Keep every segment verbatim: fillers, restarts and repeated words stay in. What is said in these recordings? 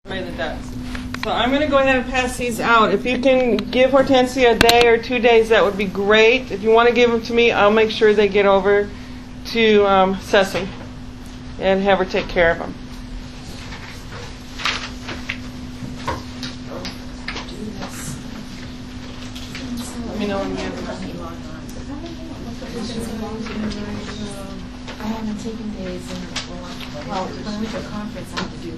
That does. So I'm going to go ahead and pass these out. If you can give Hortensia a day or two days, that would be great. If you want to give them to me, I'll make sure they get over to um, Ceci and have her take care of them. Let me know when you have them. I haven't taken days in well, when I went to a conference, I had to do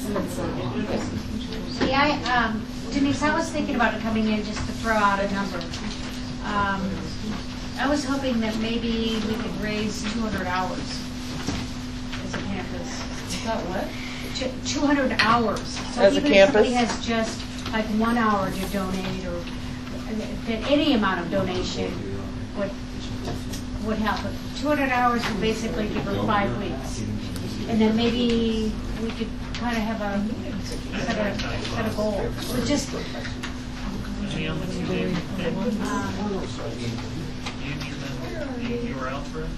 this. See, I, um, Denise, I was thinking about it coming in just to throw out a number. Um, I was hoping that maybe we could raise two hundred hours as a campus. Is that what? two hundred hours. So as a even campus? if somebody has just like one hour to donate, or that any amount of donation would would help. But two hundred hours would basically give her five weeks. And then maybe we could kind of have a set a, set a goal. So just um, You were out for it?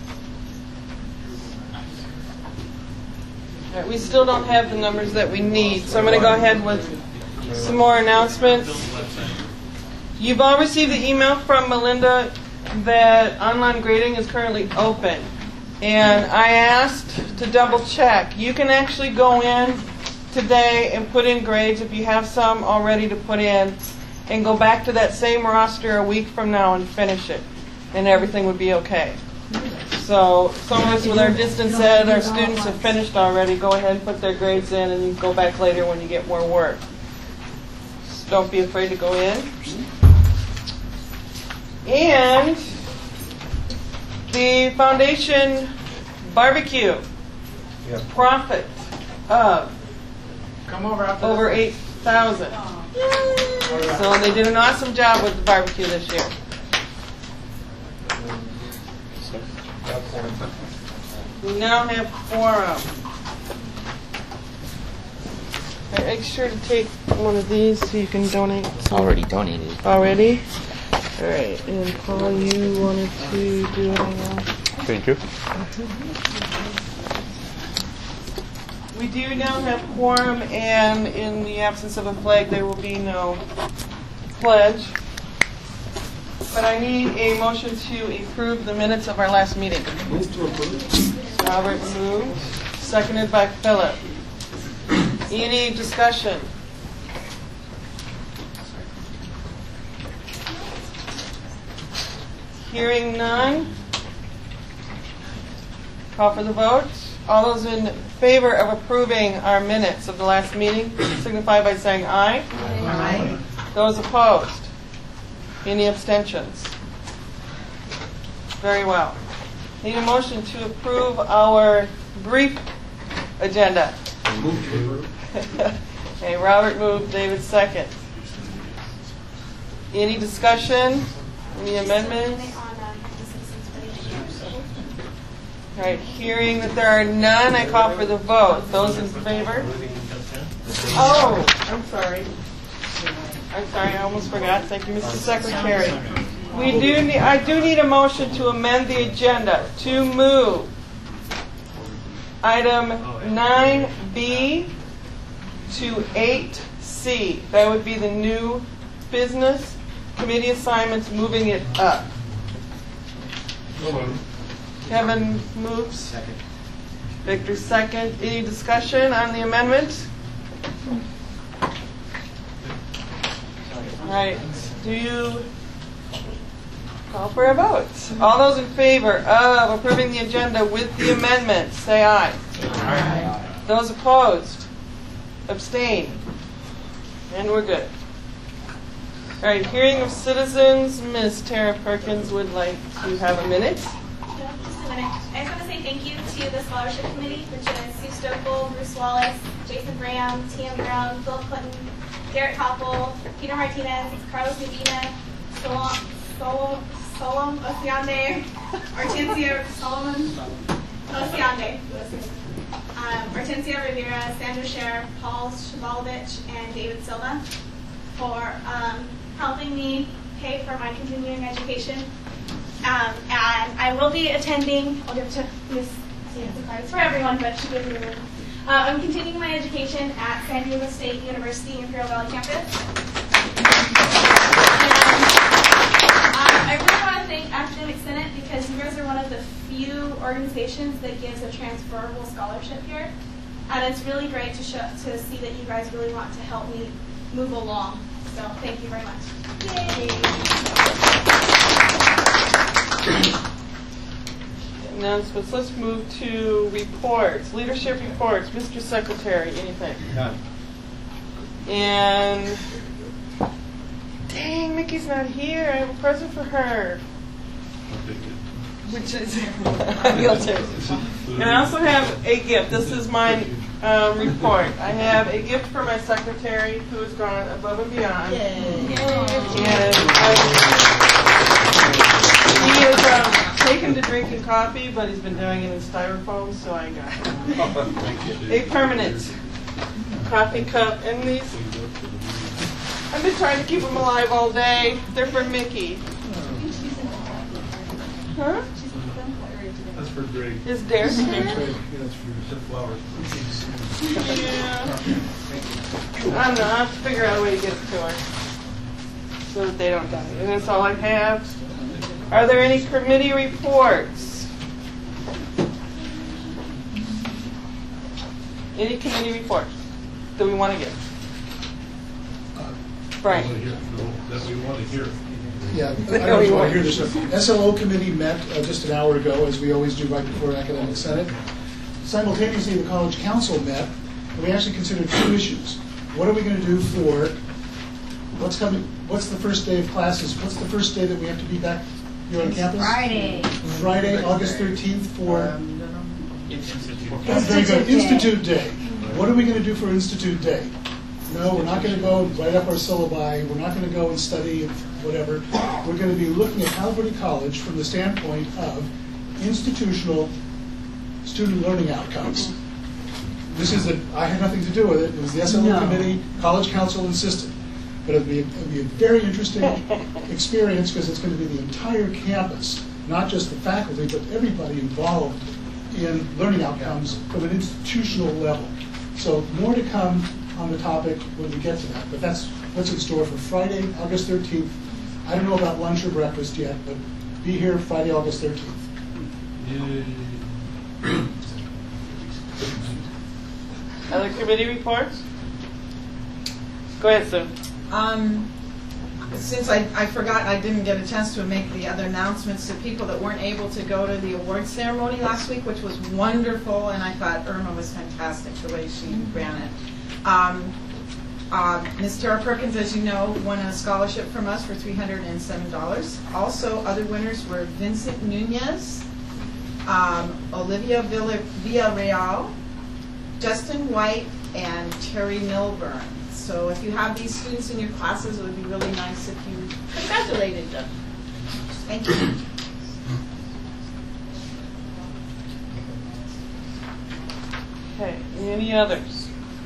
All right, we still don't have the numbers that we need, so I'm going to go ahead with some more announcements. You've all received the email from Melinda that online grading is currently open. And I asked to double check. You can actually go in today and put in grades if you have some already to put in, and go back to that same roster a week from now and finish it, and everything would be okay. So some of us with our distance ed, our students have finished already. Go ahead and put their grades in, and you can go back later when you get more work. Just don't be afraid to go in. And the foundation barbecue, Yeah. profit of Come over after over this. eight thousand. So they did an awesome job with the barbecue this year. We now have quorum. All right, make sure to take one of these so you can donate. It's already donated. Already? All right, and Paul, you wanted to do anything else? Thank you. We do now have quorum, and in the absence of a flag, there will be no pledge. But I need a motion to approve the minutes of our last meeting. Move to approve. Robert moved, seconded by Philip. Any discussion? Hearing none. Call for the vote. All those in favor of approving our minutes of the last meeting signify by saying aye. Aye. Those opposed? Any abstentions? Very well. Need a motion to approve our brief agenda. Move to approve. Okay, Robert moved, David second. Any discussion? Any amendments? All right, hearing that there are none, I call for the vote. Those in favor? Oh, I'm sorry. I'm sorry, I almost forgot. Thank you, Mister Secretary. We do need, I do need a motion to amend the agenda to move item nine B to eight C. That would be the new business committee assignments, moving it up. Kevin moves. Second. Victor second. Any discussion on the amendment? All right. Do you call for a vote? All those in favor of approving the agenda with the amendment, say aye. Aye. Those opposed? Abstain. And we're good. All right. Hearing of citizens, Miz Tara Perkins would like to have a minute. Just a minute. I just want to say thank you to the scholarship committee, which is Sue Stokel, Bruce Wallace, Jason Graham, T M Brown, Philip Clinton, Garrett Koppel, Peter Martinez, Carlos Medina, Solom, Solom, Solom Osiande, Hortensia Solomon Osiande, um, Hortensia Rivera, Sandra Scher, Paul Shabalovich, and David Silva for um, helping me pay for my continuing education. Um, and I will be attending, I'll give it to Miz It's for everyone, but she gave me a Uh, I'm continuing my education at San Diego State University Imperial Valley campus. And, uh, I really want to thank Academic Senate because you guys are one of the few organizations that gives a transferable scholarship here. And it's really great to show, to see that you guys really want to help me move along. So thank you very much. Yay! Announcements. Let's move to reports. Leadership reports. Mister Secretary, anything? None. And dang, Mickey's not here. I have a present for her. Which is you'll take. And I also have a gift. This is my um, report. I have a gift for my secretary who has gone above and beyond. Yay. And I, he has um, taken to drinking coffee, but he's been doing it in styrofoam, so I got a permanent coffee cup. And these, I've been trying to keep them alive all day. They're for Mickey. Huh? That's for Greg. Is Derek here? Yeah, that's for the flowers. Yeah. I don't know. I have to figure out a way to get it to her so that they don't die. And that's all I have. Are there any committee reports? Any committee reports that we want to give? Brian. That we want to hear. Yeah, I don't just want to hear this. S L O committee met uh, just an hour ago, as we always do right before Academic Senate. Simultaneously, the College Council met, and we actually considered two issues. What are we going to do for what's coming? What's the first day of classes? What's the first day that we have to be back here on campus? Friday. Friday, August thirteenth for Institute. That's very good. Institute Day. What are we going to do for Institute Day? No, we're not going to go and write up our syllabi. We're not going to go and study and whatever. We're going to be looking at Palo Verde College from the standpoint of institutional student learning outcomes. This is a, I had nothing to do with it. It was the S L O No. committee, College Council insisted. But it'll be, it'll be a very interesting experience because it's going to be the entire campus, not just the faculty, but everybody involved in learning outcomes from an institutional level. So more to come on the topic when we get to that. But that's what's in store for Friday, August thirteenth. I don't know about lunch or breakfast yet, but be here Friday, August thirteenth. Other committee reports? Go ahead, Sue. Um, since I, I forgot, I didn't get a chance to make the other announcements to people that weren't able to go to the award ceremony last week, which was wonderful, and I thought Irma was fantastic the way she ran it. Um, uh, Miz Tara Perkins, as you know, won a scholarship from us for three hundred seven dollars. Also, other winners were Vincent Nunez, um, Olivia Villa- Villarreal, Justin White, and Terry Milburn. So if you have these students in your classes, it would be really nice if you congratulated them. Thank you. Okay, any others?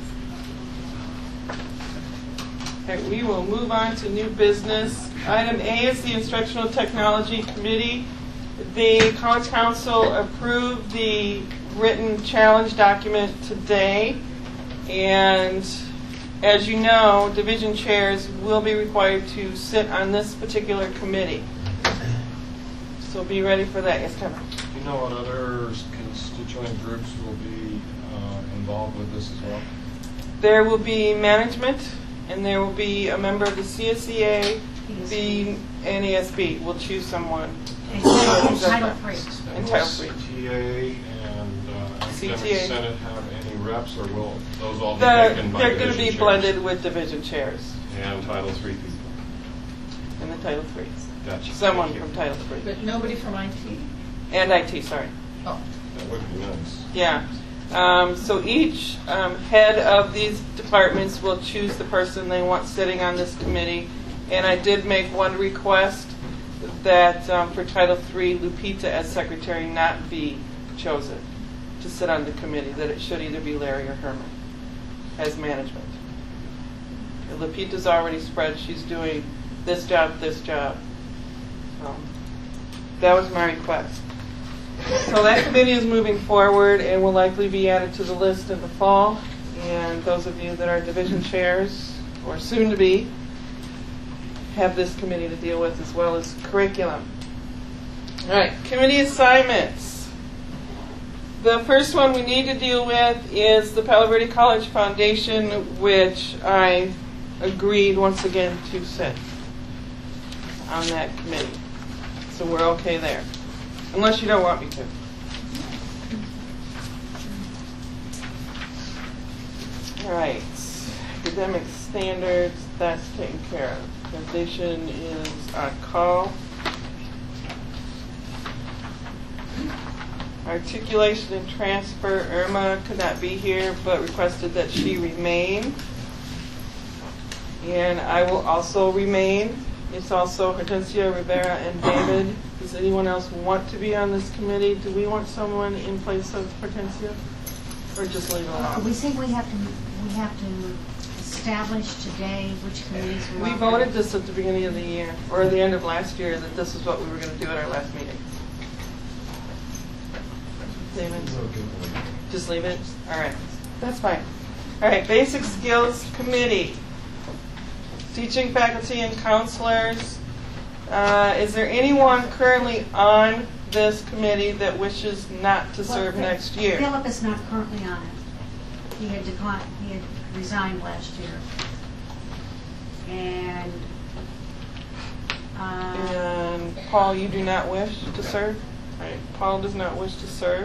Okay, we will move on to new business. Item A is the Instructional Technology Committee. The College Council approved the written challenge document today, and as you know, division chairs will be required to sit on this particular committee. So be ready for that. Yes, Kevin. Do you know what other constituent groups will be uh, involved with this as well? There will be management, and there will be a member of the C S E A, the N A S B. We'll choose someone. And Title Title three. And Title three. C T A and uh, C T A. Academic Senate have any reps, or will those all be The, taken by they're going to division be chairs? blended with division chairs And Title three people. in the Title three. Gotcha. Someone Thank you. from Title three. But nobody from I T? And I T, sorry. Oh. That would be nice. Yeah. Um, so each um, head of these departments will choose the person they want sitting on this committee. And I did make one request that um, for Title three, Lupita as secretary not be chosen to sit on the committee, that it should either be Larry or Herman as management. Lupita's already spread. She's doing this job, this job. Um, that was my request. So that committee is moving forward and will likely be added to the list in the fall. And those of you that are division chairs, or soon to be, have this committee to deal with, as well as curriculum. All right, committee assignments. The first one we need to deal with is the Palo Verde College Foundation, which I agreed once again to sit on that committee. So we're okay there. Unless you don't want me to. All right. Academic standards, that's taken care of. Foundation is on call. Articulation and transfer, Irma could not be here, but requested that she remain. And I will also remain. It's also Hortensia, Rivera, and David. Does anyone else want to be on this committee? Do we want someone in place of Hortensia? Or just leave it alone? We think we have to, we have to establish today which committees we We want. voted this at the beginning of the year, or the end of last year, that this is what we were going to do at our last meeting. David? Just leave it? All right. That's fine. All right, Basic Skills Committee. Teaching faculty and counselors. Uh, is there anyone currently on this committee that wishes not to serve Well, next year? Philip is not currently on it. He had declined, he had resigned last year. And, uh, And Paul, you do not wish to serve? All right, Paul does not wish to serve.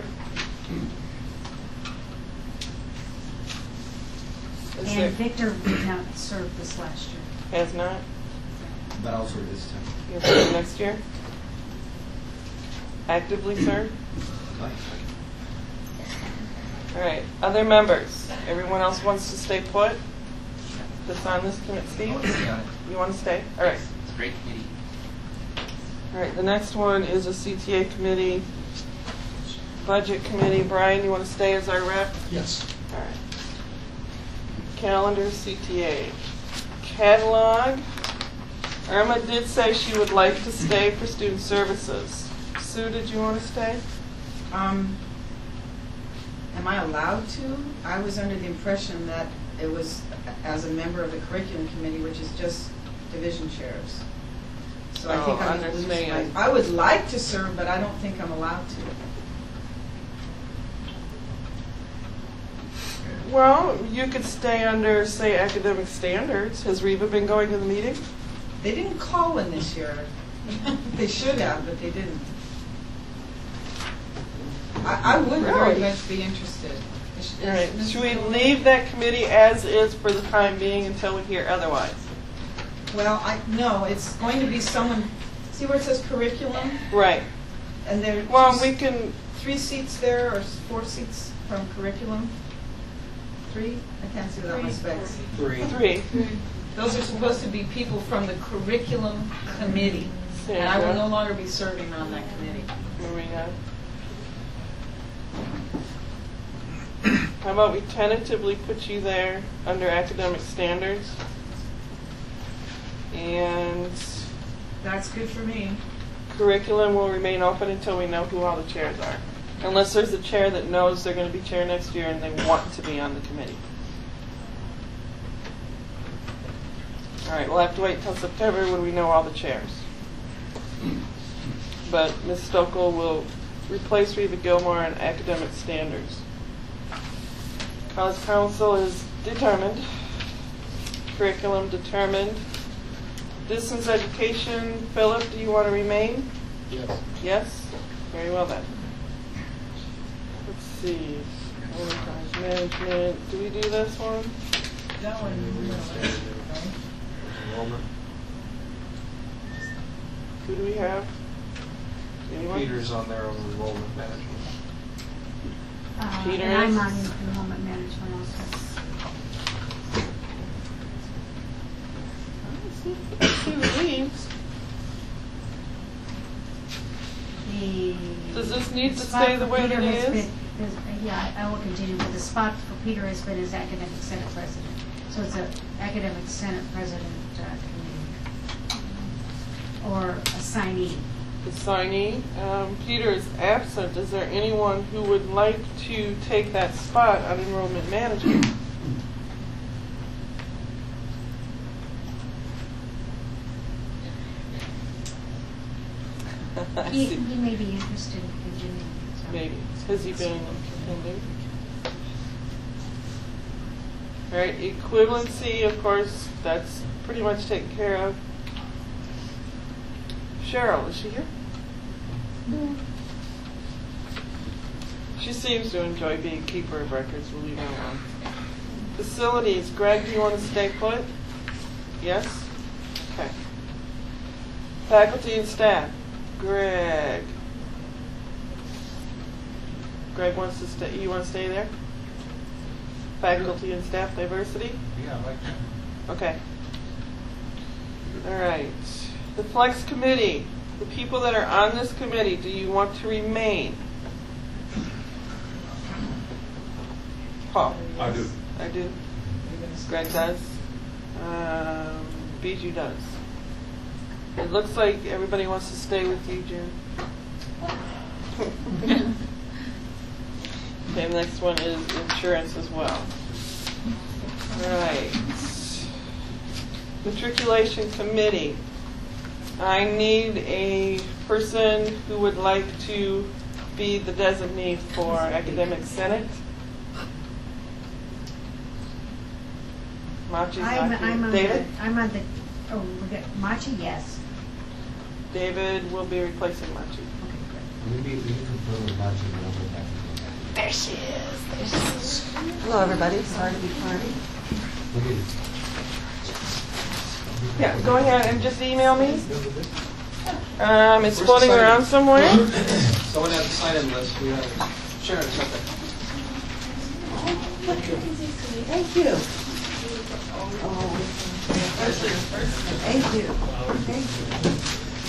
Is and there, Victor did not serve this last year. has not? But also this time. You'll serve next year? Actively serve? All right, other members? Everyone else wants to stay put? That's on this committee, Steve? I want to stay on it. You want to stay? All right. It's a great committee. All right, the next one is a C T A committee, budget committee. Brian, you want to stay as our rep? Yes. All right. Calendar, C T A. Catalog. Irma did say she would like to stay for student services. Sue, did you want to stay? Um, am I allowed to? I was under the impression that it was as a member of the curriculum committee, which is just division chairs. So I Oh, think I'm understand. I would like to serve, but I don't think I'm allowed to. Well, you could stay under, say, academic standards. Has Reba been going to the meeting? They didn't call one this year. They should have, but they didn't. I, I would very Really? much be interested. Is- All right. is- Should we leave that committee as is for the time being until we hear otherwise? Well, I, no, it's going to be someone, see where it says curriculum? Right. And there are Well, we can. three seats there, or four seats from curriculum? Three? I can't see without my specs. Three. Three. Those are supposed to be people from the curriculum committee. And I will no longer be serving on that committee. Marina. How about we tentatively put you there under academic standards? And That's good for me. curriculum will remain open until we know who all the chairs are. Unless there's a chair that knows they're going to be chair next year and they want to be on the committee. All right, we'll have to wait until September when we know all the chairs. But Miz Stokel will replace Reba Gilmore on academic standards. College Council is determined. Curriculum determined. Distance education, Philip, do you want to remain? Yes. Yes? Very well then. Let's see. Enterprise management. Do we do this one? That one, Enrollment. Who do we have? Anyone? Peter's on there on enrollment management. Uh, Peter and I'm is? on enrollment management also. Let's see who leaves. The. Does this need to spot stay the for way Peter that it has is? been- is- Yeah, I I will continue, but the spot for Peter has been as academic senate president. So it's a academic senate president uh, committee. Or assignee. the signee. Um, Peter is absent. Is there anyone who would like to take that spot on enrollment management? I He, see. he may be interested in continuing. so. Maybe. Has he been attending? All right, equivalency, of course, that's pretty much taken care of. Cheryl, is she here? She seems to enjoy being keeper of records. We'll leave that alone. Facilities, Greg, do you want to stay put? Yes? Okay. Faculty and staff, Greg. Greg wants to stay, you want to stay there? Faculty and staff diversity? Yeah, I like that. Okay. All right. The Flex Committee, the people that are on this committee, do you want to remain? Paul? I do. I do. Greg does. Um, Bijou does. It looks like everybody wants to stay with you, June. Okay, the next one is insurance as well. All right. Matriculation committee. I need a person who would like to be the designee for academic senate. Machi's I'm, not I'm here. on David? the, I'm on the, oh, we got Machi, yes. David will be replacing Machi. Okay, good. Maybe we can confirm with Marcia when I'm with that. There she is. There she is. Hello, everybody. Sorry to be tardy. Look at it. Yeah, go ahead and just email me. Um, it's floating around somewhere. Someone has a sign-in list. We have Sharon, something. Thank you. Oh. Thank you. Thank you.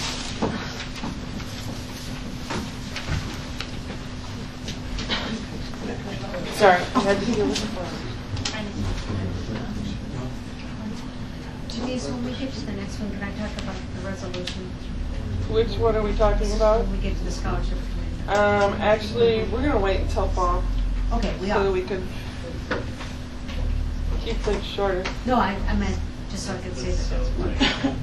Sorry, I had to deal with the phone. Denise, when we get to the next one, can I talk about the resolution? Which one are we talking about? When we get to the scholarship committee. Um, actually, we're going to wait until fall Okay, we so that are. we can keep things shorter. No, I, I meant, just so I could say that that's what.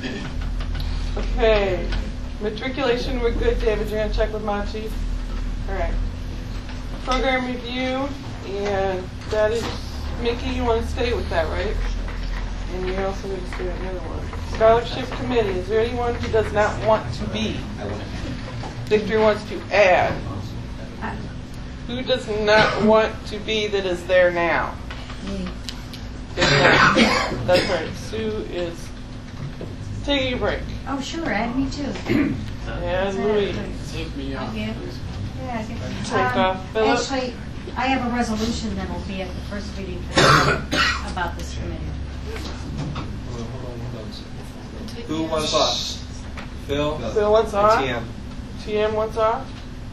Okay. Matriculation, we're good. David, you're going to check with Machi? All right. Program review, and that is, Mickey, you want to stay with that, right? And you're also going to stay on the other one. Scholarship committee, is there anyone who does not want to be? I want to. Victor wants to add. I- Who does not want to be that is there now? Me. That's right. Sue is taking a break. Oh, sure, add me too. And Louise. Take me off. Yeah. Yeah, I get Take off Philip. Actually, I have a resolution that will be at the first meeting about this committee. Hold on, hold on, hold on. Who wants off? Phil? Phil wants off? T M. T M wants off?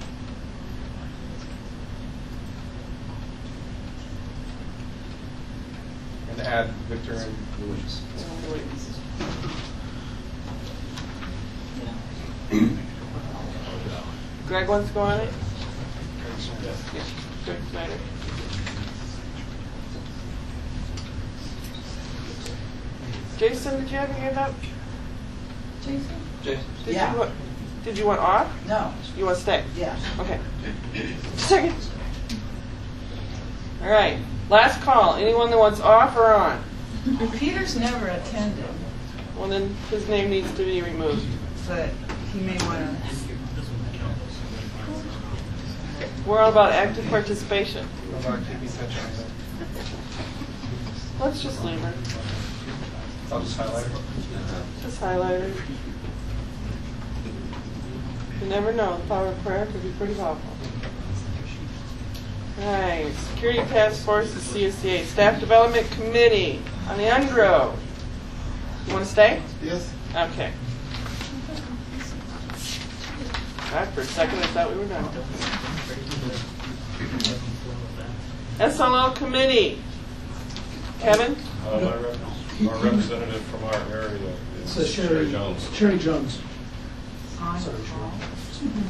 And add Victor and Louise. Greg wants to go on it? Yeah, Greg Snyder. Jason, did you have your hand up? Jason? Jason? Did Yeah. you want, did you want off? No. You want to stay? Yeah. Okay. Second. All right. Last call. Anyone that wants off or on? Peter's never attended, Well, then his name needs to be removed. but he may want to. We're all about active participation. How about keeping touch on that? Let's just leave her. I'll just highlight it. Just highlight her. You never know. The power of prayer could be pretty powerful. All right. Security Task Force, the C S C A. Staff Development Committee on the UNDRO. You want to stay? Yes. Okay. God, for a second I thought we were done. S L L Committee. Kevin? Uh, my rep- Our representative from our area is So Sherry Sherry Jones. Sherry Jones. Sorry, Cheryl.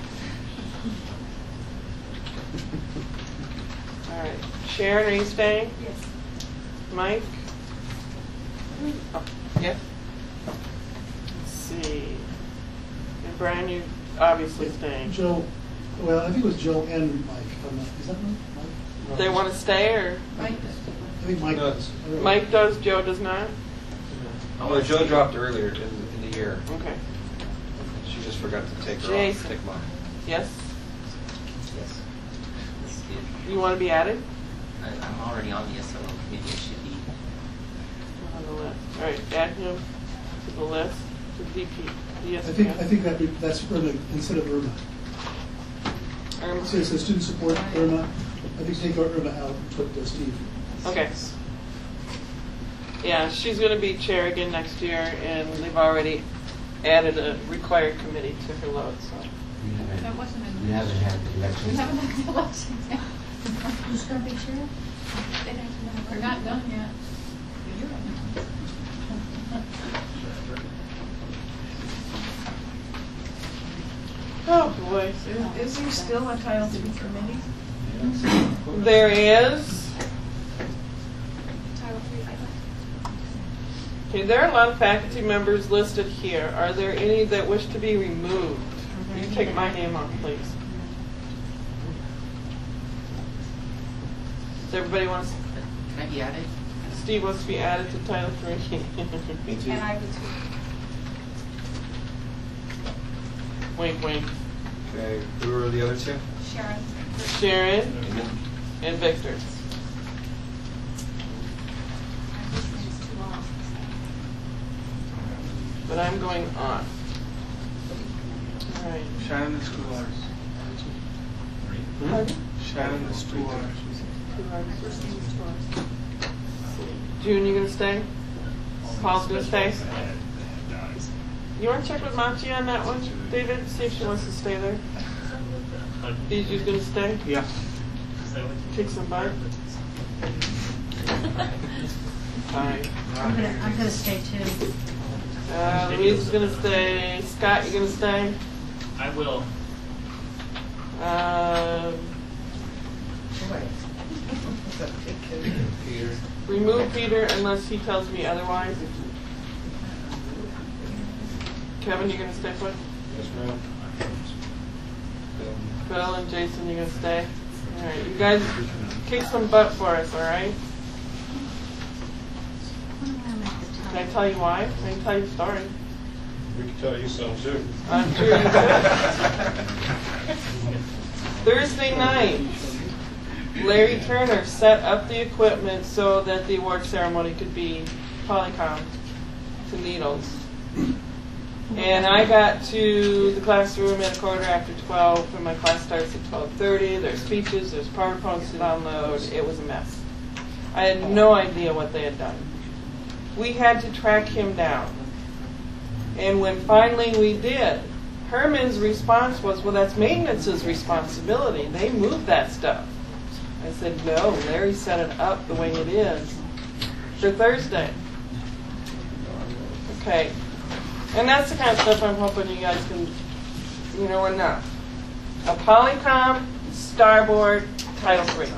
All right. Sharon, are you staying? Yes. Mike? Oh, yeah. Let's see. And Brian, you obviously staying. Joe, well, I think it was Joe and Mike. I'm not- Is that right? Mike? They want to stay, or I think Mike does. Mike does, Joe does not? Well, Joe dropped earlier in, in the year. Okay. She just forgot to take her Jason. off. Take them off. Yes? Yes. This is good. You want to be added? I, I'm already on the S L O committee. I should be. On the list. All right, add him to the list, to D P. I think, I think that be- that's Irma instead of Irma. Irma. So it says student support, Irma. I think take our Irma out and put uh, Steve. Okay. Yeah, she's going to be chair again next year, and they've already added a required committee to her load. So. We haven't, That wasn't a- we haven't had the election. We haven't had the election yet. Who's going to be chair? We're not done yet. Oh boy. Is there still a Title three committee? There is. Title three, I thought. Okay, there are a lot of faculty members listed here. Are there any that wish to be removed? You take my name off, please. Does everybody want to? Can I be added? Steve wants to be added to Title three. And I would too. Wink, wink. Okay, who are the other two? Sharon. Sharon and Victor. But I'm going on. All right. Shannon is two hours. Pardon? Shannon is two hours. Two hours. Two hours. June, you gonna stay? Paul's gonna stay? You want to check with Machi on that one, David? See if she wants to stay there. Biju's gonna stay? Yeah. Kick some butt? Fine. I'm gonna, I'm gonna stay too. Uh, Louise is gonna stay. Scott, you gonna stay? I will. Um, Peter. remove Peter unless he tells me otherwise. Kevin, you gonna stay put? Yes, ma'am. Bill and Jason, you gonna stay? All right, you guys kick some butt for us, all right? Can I tell you why? Can I tell you a story? We can tell you some too. I'm sure you could. Thursday night, Larry Turner set up the equipment so that the award ceremony could be Polycom to Needles. And I got to the classroom at a quarter after twelve, and my class starts at twelve thirty. There's speeches, there's PowerPoints to download. It was a mess. I had no idea what they had done. We had to track him down. And when finally we did, Herman's response was, well, that's maintenance's responsibility. They moved that stuff. I said, no, Larry set it up the way it is for Thursday. Okay. And that's the kind of stuff I'm hoping you guys can, you know, enough. A Polycom, Starboard, Title three.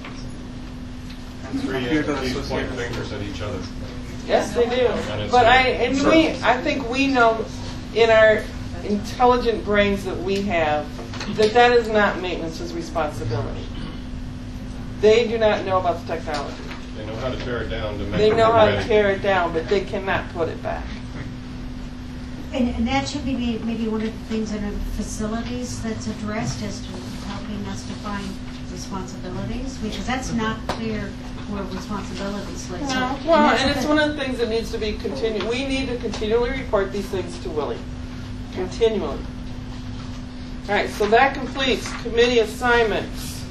Three entities point fingers at each other. Yes, they do. But I and we, I think we know in our intelligent brains that we have that that is not maintenance's responsibility. They do not know about the technology. They know how to tear it down to make They it know how to ready. tear it down, but they cannot put it back. And, and that should be may- maybe one of the things in the facilities that's addressed as to helping us define responsibilities, because that's not clear where responsibilities lie. So- No, well, that's and what it's the- one of the things that needs to be continued. We need to continually report these things to Willie. Continually. All right, so that completes committee assignments.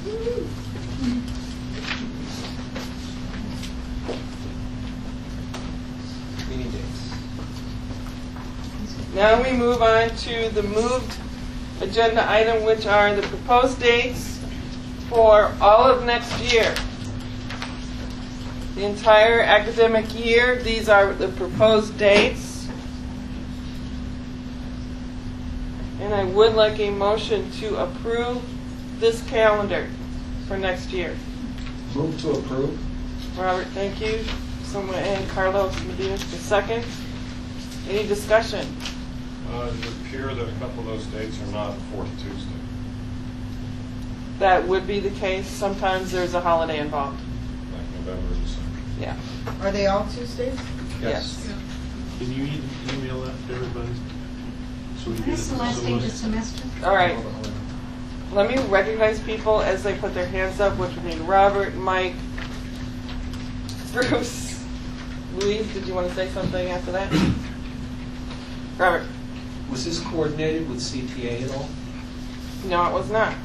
Meeting dates. Now we move on to the moved agenda item, which are the proposed dates for all of next year. The entire academic year, these are the proposed dates. And I would like a motion to approve this calendar for next year. Move to approve. Robert, thank you. Someone, and Carlos Medina, the second. Any discussion? Uh, it would appear that a couple of those dates are not fourth Tuesday. That would be the case. Sometimes there's a holiday involved. Like November, December. Yeah. Are they all Tuesdays? Yes. Can you e- email that to everybody? So we When get is it the last so day of much- the semester? All right. Let me recognize people as they put their hands up, which would mean Robert, Mike, Bruce, Louise. Did you want to say something after that? Robert. Was this coordinated with C T A at all? No, it was not.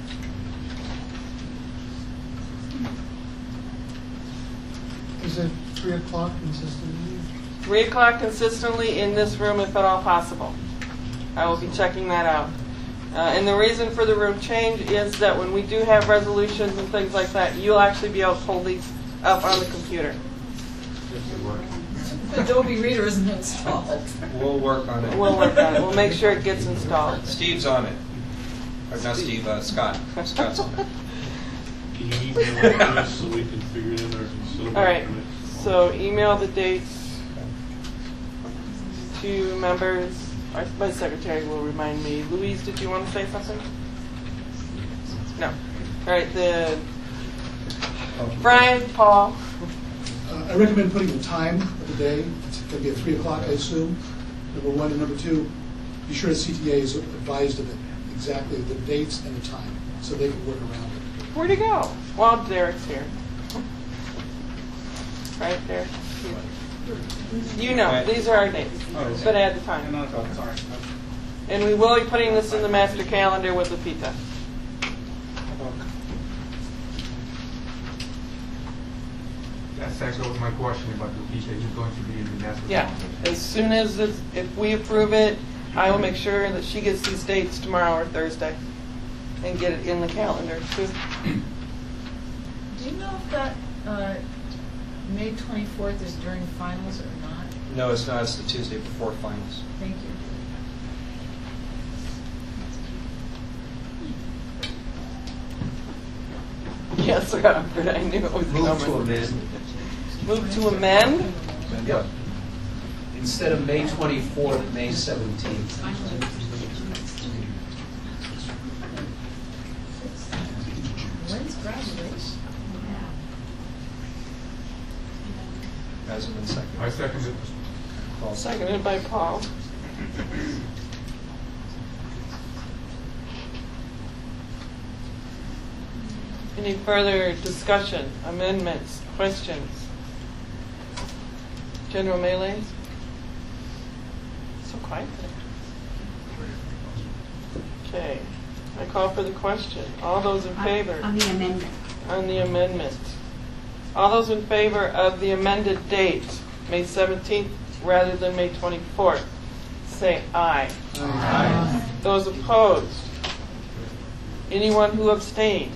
Is it three o'clock consistently? Three o'clock consistently in this room, if at all possible. I will be checking that out. Uh, and the reason for the room change is that when we do have resolutions and things like that, you'll actually be able to pull these up on the computer. Adobe Reader isn't installed. We'll work on it. We'll work on it. We'll make sure it gets installed. Steve's on it. Or not Steve, uh, Scott. Scott's on it. Can you email it to us so we can figure it in our syllabus? All right. So email the dates to members. Our, my secretary will remind me. Louise, did you want to say something? No. All right. The Brian, Paul. Uh, I recommend putting the time of the day. It's going to be at three o'clock, I assume. Number one. And number two, be sure the C T A is advised of it, exactly the dates and the time, so they can work around it. Where'd he go? Well, Derek's here. Right there. You know, these are our dates, but add the time. And we will be putting this in the master calendar with Lupita. That's actually my question about the Lupita. Is going to be in the master Yeah. calendar. As soon as it's, if we approve it, I will make sure that she gets these dates tomorrow or Thursday and get it in the calendar too. Do you know if that uh, May twenty-fourth is during finals or not? No, it's not. It's the Tuesday before finals. Thank you. Yes, Robert, I knew it was Move coming. to amend. Move to amend? Yep. Instead of May twenty-fourth, May seventeenth. When's graduation? Hasn't been seconded. I second it. Paul. Seconded by Paul. Any further discussion, amendments, questions? General Melee? So quiet today. Okay, I call for the question. All those in favor? On the amendment. On the amendment. All those in favor of the amended date, May seventeenth rather than May twenty-fourth, say aye. Aye. Those opposed? Anyone who abstains?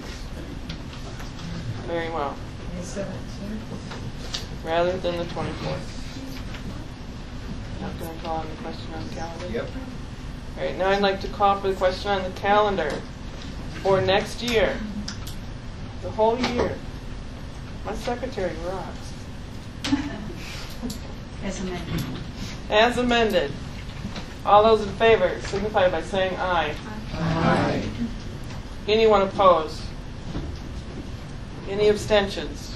Very well. May seventeenth? Rather than the twenty-fourth. Now can I call on the question on the calendar? Yep. All right, now I'd like to call for the question on the calendar for next year. The whole year. My secretary rocks. As amended. As amended. All those in favor signify by saying aye. Aye. Anyone opposed? Any abstentions?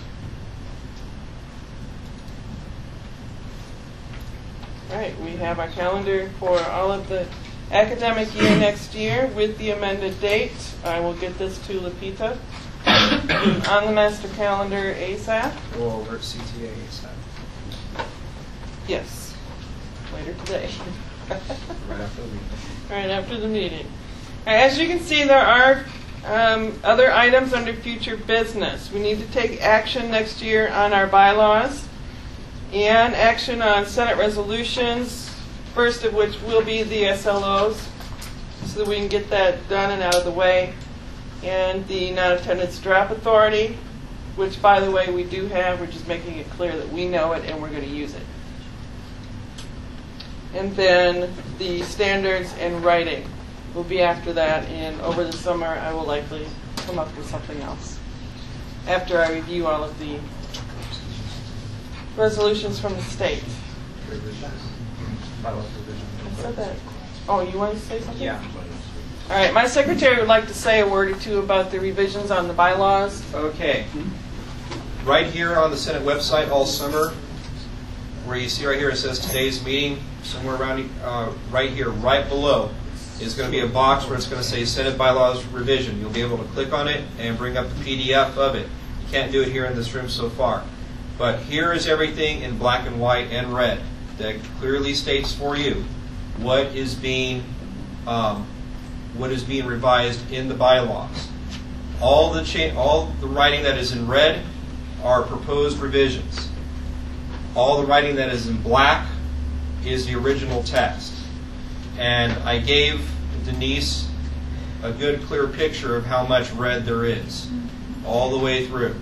All right, we have our calendar for all of the academic year next year with the amended date. I will get this to Lupita on the master calendar ASAP. Go over at C T A ASAP. Yes, later today. Right after the meeting. Right after the meeting. All right, as you can see, there are um, other items under future business. We need to take action next year on our bylaws and action on Senate resolutions, first of which will be the S L Os, so that we can get that done and out of the way, and the non-attendance drop authority, which, by the way, we do have. We're just making it clear that we know it and we're going to use it. And then the standards and writing will be after that, and over the summer I will likely come up with something else after I review all of the resolutions from the state. I said that. Oh, you want to say something? Yeah. All right, my secretary would like to say a word or two about the revisions on the bylaws. Okay. Right here on the Senate website all summer, where you see right here it says today's meeting, somewhere around uh, right here, right below, is going to be a box where it's going to say Senate bylaws revision. You'll be able to click on it and bring up the P D F of it. You can't do it here in this room so far. But here is everything in black and white and red that clearly states for you what is being um, what is being revised in the bylaws. All the cha- all the writing that is in red are proposed revisions. All the writing that is in black is the original text. And I gave Denise a good, clear picture of how much red there is all the way through.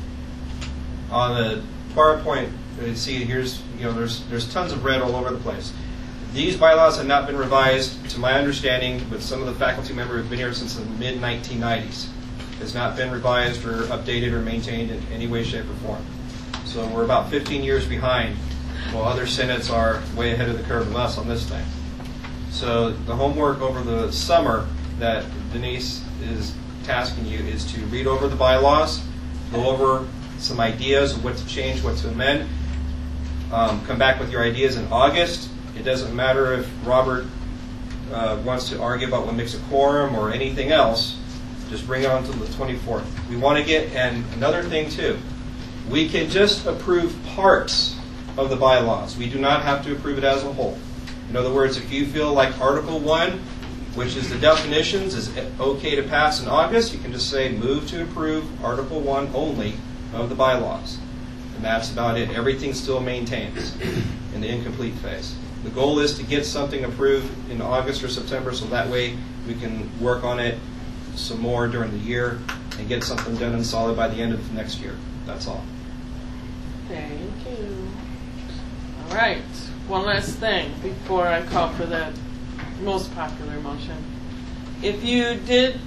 On the PowerPoint, you see here's you know there's there's tons of red all over the place. These bylaws have not been revised, to my understanding, with some of the faculty members who've been here since the mid nineteen nineties. It's not been revised or updated or maintained in any way, shape, or form. So we're about fifteen years behind, while other senates are way ahead of the curve of us on this thing. So the homework over the summer that Denise is tasking you is to read over the bylaws, go over some ideas of what to change, what to amend, um, come back with your ideas in August. It doesn't matter if Robert uh, wants to argue about what makes a quorum or anything else. Just bring it on to the twenty-fourth. We want to get, and another thing too, we can just approve parts of the bylaws. We do not have to approve it as a whole. In other words, if you feel like Article one, which is the definitions, is okay to pass in August, you can just say move to approve Article one only of the bylaws. And that's about it. Everything still maintains in the incomplete phase. The goal is to get something approved in August or September so that way we can work on it some more during the year and get something done and solid by the end of next year. That's all. Thank you. All right. One last thing before I call for that most popular motion. If you did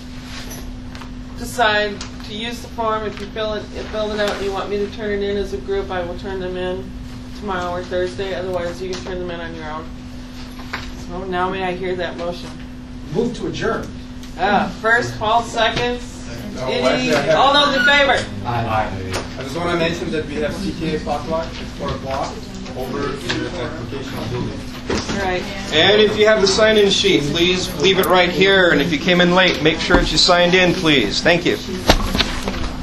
decide to use the form, if you fill it, fill it out and you want me to turn it in as a group, I will turn them in tomorrow or Thursday. Otherwise, you can turn them in on your own. So now may I hear that motion? Move to adjourn. Ah, first, Paul, seconds. No, Any, wait, all those in favor? Aye. I just want to mention that we have C T A potluck at four o'clock over in the application building. Right. And if you have the sign-in sheet, please leave it right here. And if you came in late, make sure that you signed in, please. Thank you.